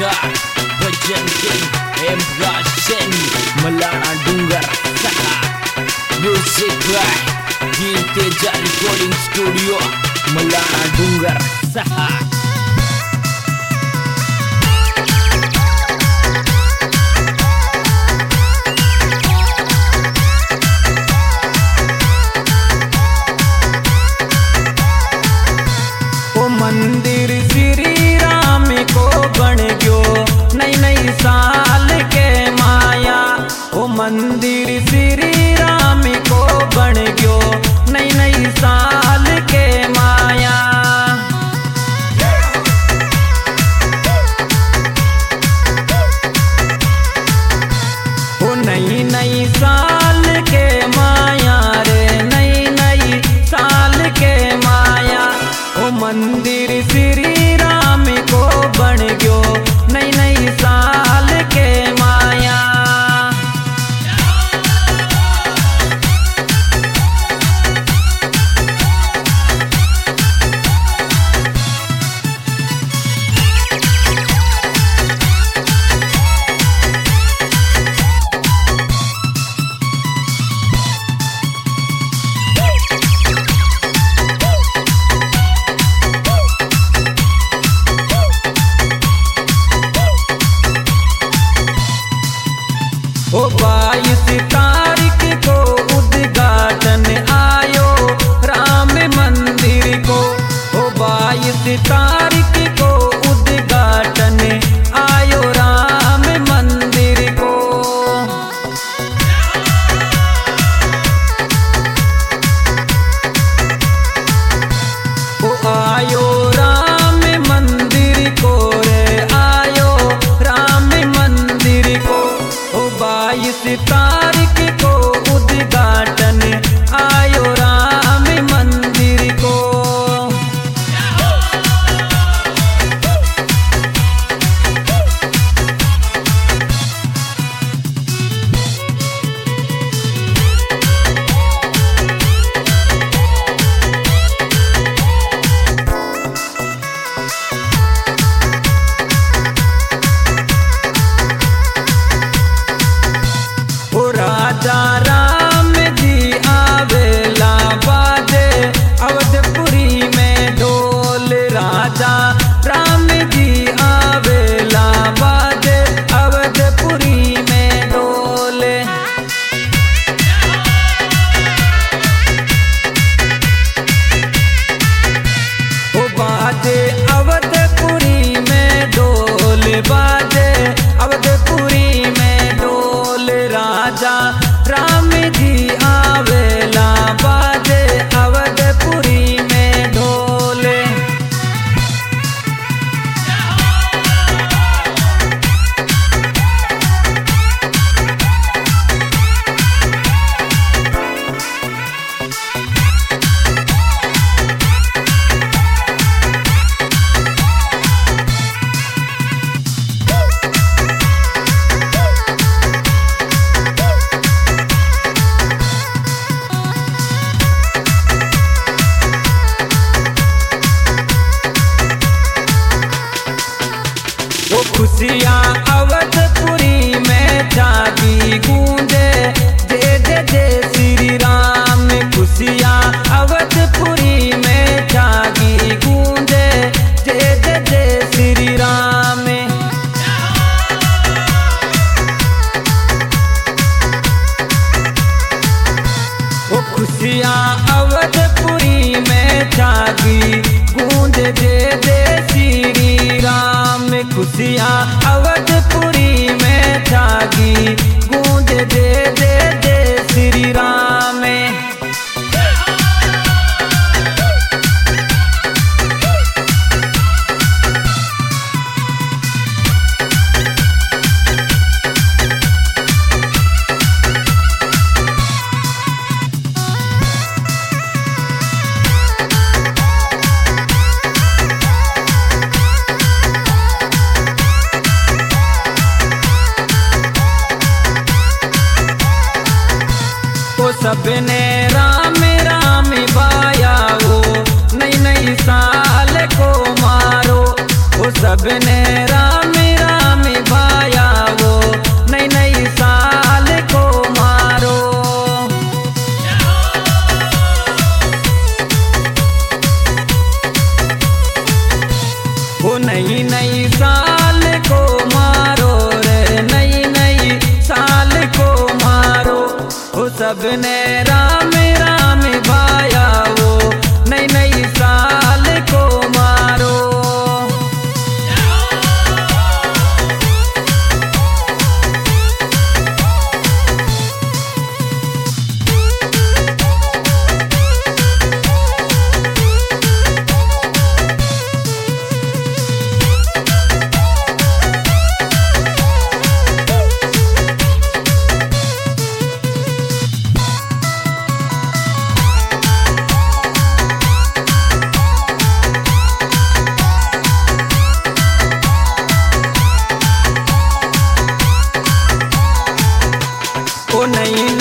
Star Bhajan King Embrasen Melana Dunggar Saha Music by Teja Recording Studio Melana Dunggar Saha. मंदिर श्री राम को बन गयो नई नई साल के माया। ओ मंदिर श्री राम को बन गयो नई नई साल के माया। ओ नई नई साल के माया रे नई नई साल के माया। ओ मंदिर श्री राम को बन गयो नई नई साल के माया। ओ 22 तारीख को उद्घाटन आयो राम मंदिर को। ओ 22 तारीख को उद्घाटन आयो राम मंदिर को। ओ आयो राम मंदिर को रे आयो राम मंदिर को। 22 तारीख को उद्घाटन आयो राम मंदिर को। ओ राजा राम जी आवेला बाजे अवधपुरी में ढोल। राजा राम जी आवेला बाजे अवधपुरी में ढोल। ओ बाजे अवधपुरी में ढोल बाजे अवधपुरी में ढोल। राजा राम जी आवेला बाजे अवधपुरी में ढोल। वो खुशियाँ अवधपुरी में जागी गूंजे जय जय जय श्री राम। खुशियाँ अवधपुरी में जागी गूंजे जय जय जय श्री राम। वो खुशियाँ अवधपुरी में जागी गूंजे जय जय श्री राम। खुशियाँ अवधपुरी में जागी गूंजे जय जय जय श्री राम। सबने राम राम बाया हो नई नई साल को मारो। वो सबने राम राम वो नई नई साल को मारो रे, नई नई साल को मारो। वो सबने राम राम भाया, वो नई नई साल को मारो। ओ नई